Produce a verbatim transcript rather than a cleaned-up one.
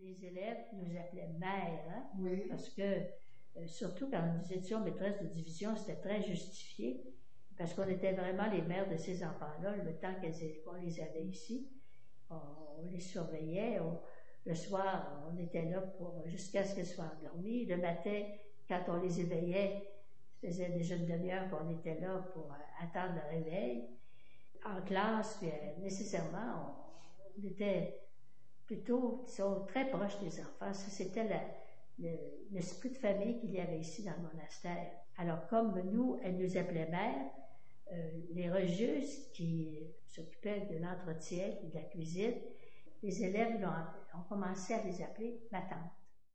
les élèves nous appelaient mère, hein? Oui. Parce que, euh, surtout quand nous étions maîtresses de division, c'était très justifié, parce qu'on était vraiment les mères de ces enfants-là, le temps qu'elles- qu'on les avait ici. On, on les surveillait, on- le soir, on était là pour jusqu'à ce qu'elles soient endormies. Le matin, quand on les éveillait, ça faisait déjà une demi-heure qu'on était là pour euh, attendre le réveil. En classe, puis, euh, nécessairement, on, on était plutôt, disons, très proches des enfants. Ça, c'était la, le- l'esprit de famille qu'il y avait ici dans le monastère. Alors, comme nous, elles nous appelaient mères, euh, les religieuses qui s'occupaient de l'entretien et de la cuisine, les élèves l'ont- ont commencé à les appeler ma tante.